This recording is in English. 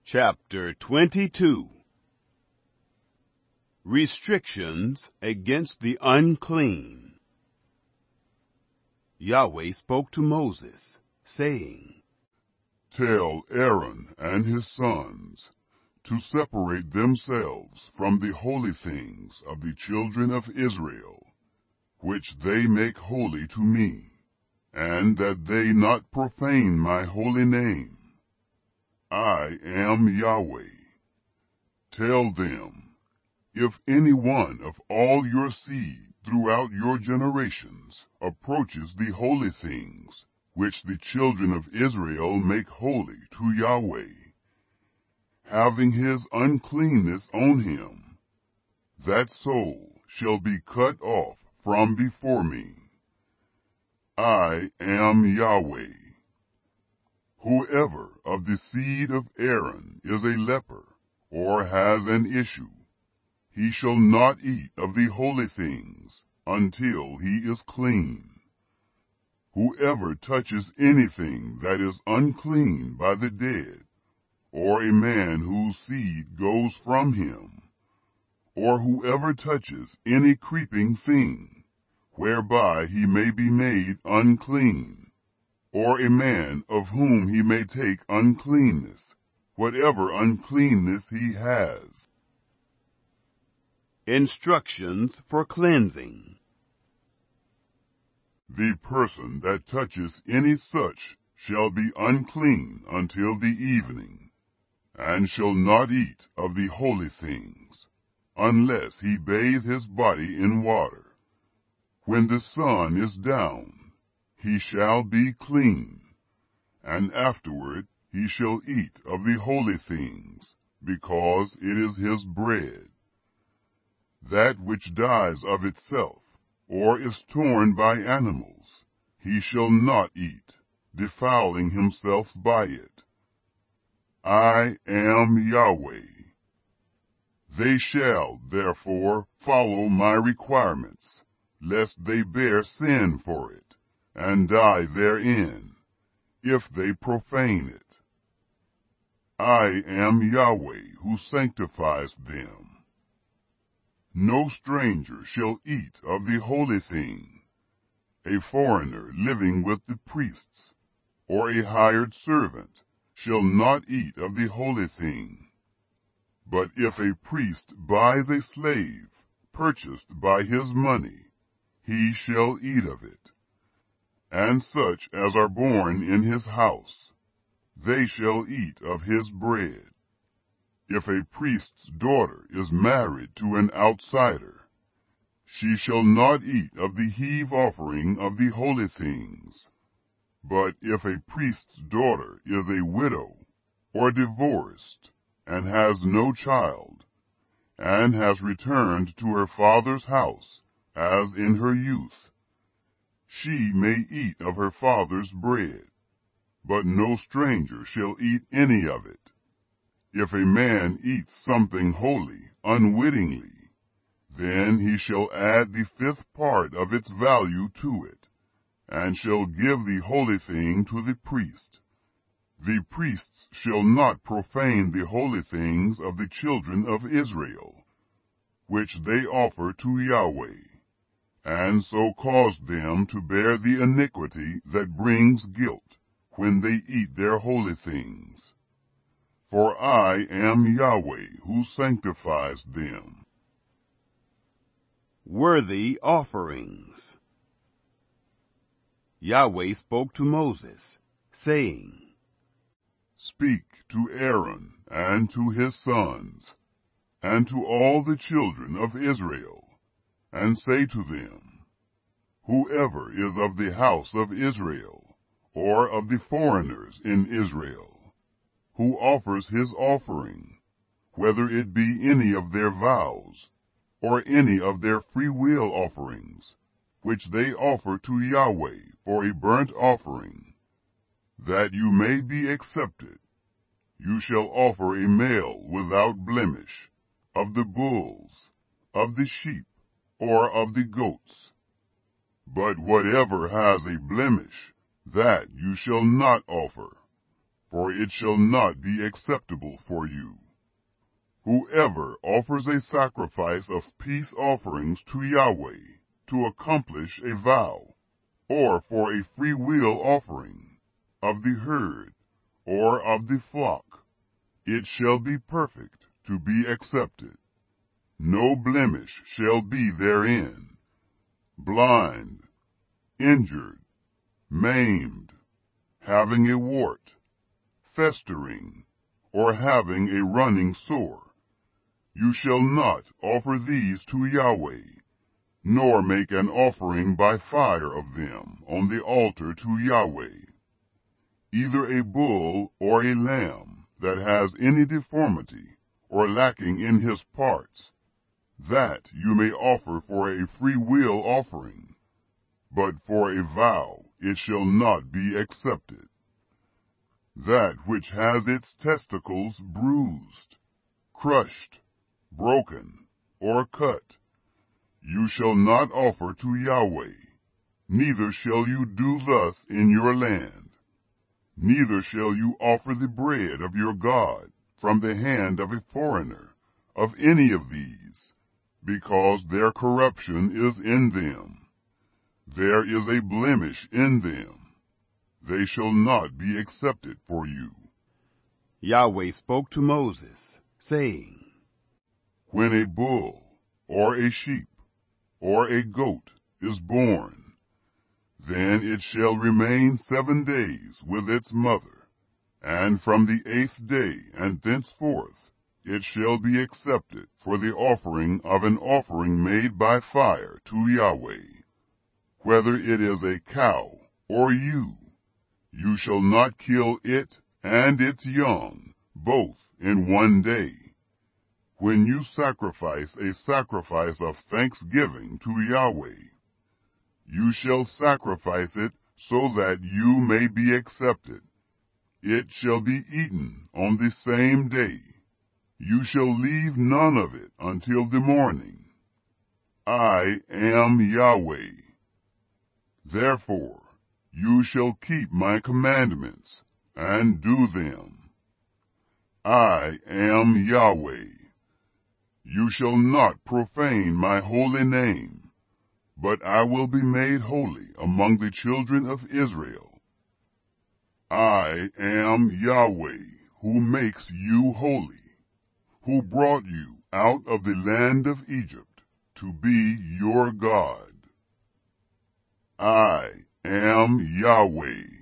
Chapter 22. Restrictions against the unclean. Yahweh spoke to Moses, saying, Tell Aaron and his sons to separate themselves from the holy things of the children of Israel, which they make holy to me, and that they not profane my holy name. I am Yahweh. Tell them, if any one of all your seed throughout your generations approaches the holy things which the children of Israel make holy to Yahweh, having his uncleanness on him, that soul shall be cut off from before me. I am Yahweh. Whoever of the seed of Aaron is a leper, or has an issue, he shall not eat of the holy things until he is clean. Whoever touches anything that is unclean by the dead, or a man whose seed goes from him, or whoever touches any creeping thing, whereby he may be made unclean, or a man of whom he may take uncleanness, whatever uncleanness he has. Instructions for cleansing. The person that touches any such shall be unclean until the evening, and shall not eat of the holy things, unless he bathe his body in water. When the sun is down, he shall be clean, and afterward he shall eat of the holy things, because it is his bread. That which dies of itself, or is torn by animals, he shall not eat, defiling himself by it. I am Yahweh. They shall, therefore, follow my requirements, lest they bear sin for it, and die therein, if they profane it. I am Yahweh, who sanctifies them. No stranger shall eat of the holy thing, a foreigner living with the priests, or a hired servant shall not eat of the holy thing. But if a priest buys a slave, purchased by his money, he shall eat of it. And such as are born in his house, they shall eat of his bread. If a priest's daughter is married to an outsider, she shall not eat of the heave offering of the holy things. But if a priest's daughter is a widow, or divorced, and has no child, and has returned to her father's house, as in her youth, she may eat of her father's bread, but no stranger shall eat any of it. If a man eats something holy unwittingly, then he shall add the 5th part of its value to it, and shall give the holy thing to the priest. The priests shall not profane the holy things of the children of Israel, which they offer to Yahweh, and so cause them to bear the iniquity that brings guilt when they eat their holy things. For I am Yahweh, who sanctifies them. Worthy offerings. Yahweh spoke to Moses, saying, Speak to Aaron and to his sons, and to all the children of Israel, and say to them, Whoever is of the house of Israel, or of the foreigners in Israel, who offers his offering, whether it be any of their vows, or any of their freewill offerings, which they offer to Yahweh for a burnt offering, that you may be accepted, you shall offer a male without blemish, of the bulls, of the sheep, or of the goats. But whatever has a blemish, that you shall not offer. for it shall not be acceptable for you. Whoever offers a sacrifice of peace offerings to Yahweh to accomplish a vow, or for a freewill offering of the herd or of the flock, it shall be perfect to be accepted. No blemish shall be therein, blind, injured, maimed, having a wart, festering, or having a running sore. You shall not offer these to Yahweh, nor make an offering by fire of them on the altar to Yahweh. Either a bull or a lamb that has any deformity or lacking in his parts, that you may offer for a freewill offering, but for a vow it shall not be accepted. That which has its testicles bruised, crushed, broken, or cut, you shall not offer to Yahweh, neither shall you do thus in your land. Neither shall you offer the bread of your God from the hand of a foreigner of any of these, because their corruption is in them. There is a blemish in them. They shall not be accepted for you. Yahweh spoke to Moses, saying, When a bull, or a sheep, or a goat is born, then it shall remain 7 days with its mother, and from the 8th day and thenceforth it shall be accepted for the offering of an offering made by fire to Yahweh. Whether it is a cow or ewe, you shall not kill it and its young, both in 1 day. When you sacrifice a sacrifice of thanksgiving to Yahweh, you shall sacrifice it so that you may be accepted. It shall be eaten on the same day. You shall leave none of it until the morning. I am Yahweh. Therefore, you shall keep my commandments and do them. I am Yahweh. You shall not profane my holy name, but I will be made holy among the children of Israel. I am Yahweh, who makes you holy, who brought you out of the land of Egypt to be your God. I am Yahweh.